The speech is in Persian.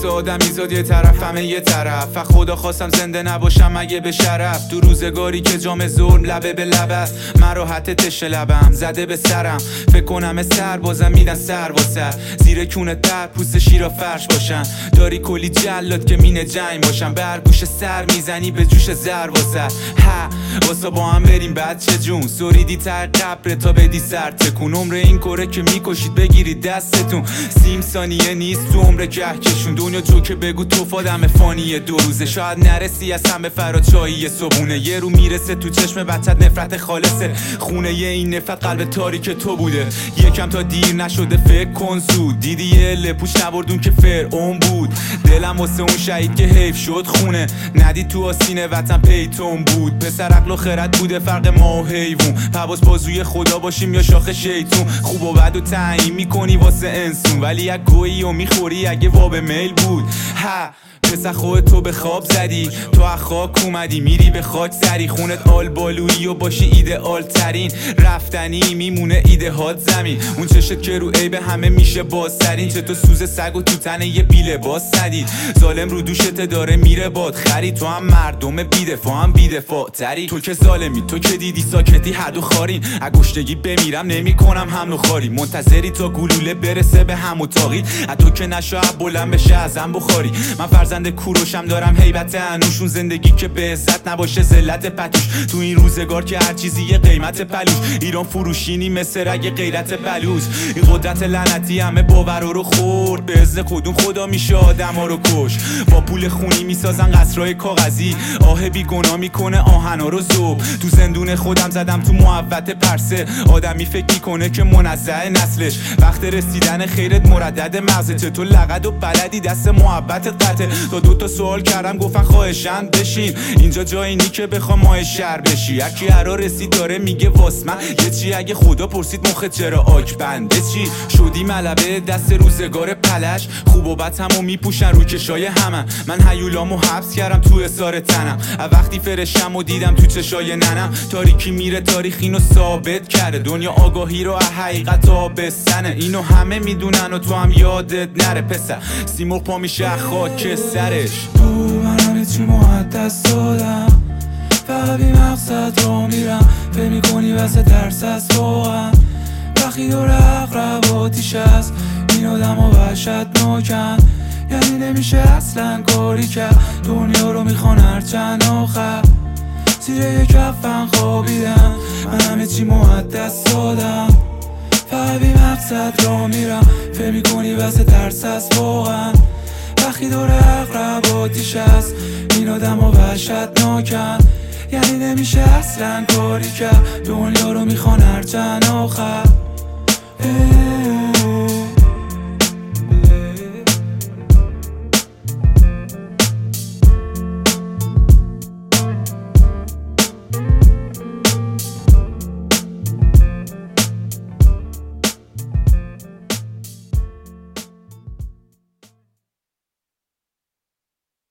واسه آدمی زاد یه طرف همه یه طرف. خدا خواستم زنده نباشم مگه به شرف. تو روزگاری که جام ظلم لبه به لب است، من راحت تشه لبم زده به سرم. فکر کنم سر بازم میدن سر واسه زیر کونه در پوست شیرا فرش باشن. داری کلی جلاد که مینه جنگ باشن، بر گوش سر میزنی به جوش زر واسه ها واسه با هم بریم بچه جون. سوریدی تر قبر تا بدی سر تکون. عمر این کره که میکشید بگیرید دستتون. 30 ثانیه نیست تو عمر کهکشون. دنیا جو که بگو تو فادم فانی 2 روزه. شاید نرسی از همه فرا صبحونه. یه رو میرسه تو چشم بچت نفرت خالصه. خونه یه این نفرت قلب تاریک تو بوده. یکم تا دیر نشده فکر کن زود. دیدی یه لپوش نبردون که فرعون بود. دلم واسه اون شهید که حیف شد خونه. ندید تو آسین وطن پیتون بود. پسر عقل و خرد بوده فرق ما و حیوون. پواس بازوی خدا باشیم یا شاخ شیطون. خوب و بد و تعیین میکنی واسه انسون، ولی یک گویی و میخوری اگه واب میل بود. ها پسر خودت تو به خواب زدی، تو از خاک اومدی میری به خاک سری. خونت آل بالویی و باشی ایدئال ترین. رفتنی میمونه ایده هات زمین. اون چشت که رو عیب همه میشه باز سرین. چه تو سوز سگ و تو تنه یه بیله باز سدید. ظالم رو دوشت داره میره باد خری. تو هم مردم بیدفاع هم بیدفاع تری. تو که ظالمی تو که دیدی ساکتی حد و خارین. اگشتگی بمیرم نمی کنم حمل و خاری. منتظری تا گلوله برسه به هم و تاقید. تو که نشاید بلند بشه ازم بخاری. من فرزند کوروشم دارم هیبت انوشون. زندگی که به عزت نباشه ذلت پتوش. تو این روزگار که هر چیزی یه قیمت پلوش. ایران فروشینی مثل رگ غیرت بلوز. این قدرت لعنتی همه باور رو خورد. به عز کدوم خدا میشه آدما رو کش. با پول خونی میسازن قصرهای کاغذی. آه بی گناه میکنه آهنا رو ذوب. تو زندون خودم زدم تو محوت پرسه. آدمی فکر میکنه که منزه نسلش. وقت رسیدن خیرت مردد مغزته. تو لقد و بلدی دست محبت قطعه. تا 2 سوال کردم گفتن خواهشن بشین. اینجا جایی نی که بخوام ماه شهر بشی. یکی هرا رسید داره میگه واس من یه چی. اگه خدا پرسید مخت چرا آک بنده چی شدی ملبه دست روزگار پلش. خوب و بد همو میپوشن رو کشای همن. من هیولامو حبس کردم تو اثار تنم. وقتی فرشم و دیدم تو چشای ننم. تاریکی میره تاریخ اینو ثابت کرده. دنیا آگاهی رو حقیقت آبستنه. اینو همه میدونن و تو هم یادت نره پسر. سیمرغ پا میشه خاک سرش. من همه چی محدث دادم. فقط بی مقصد رو میرم. فکر میکنی واسه ترس است واقعا. وقتی دور اقرب آتیش است. این آدم ها وحشتناکن. یعنی نمیشه اصلا کاری کرد. دنیا رو میخوان هرچند آخر. زیر یک کفن خوابیدم. من همه چی محدث دادم. فقط بی مقصد رو میرم. فکر میکنی واسه ترس است واقعا. وقتی دور اقرب آتیش است. این آدم ها وحشتناکن. یعنی نمیشه اصلا کاری کرد. دنیا رو میخوان هرچند آخر.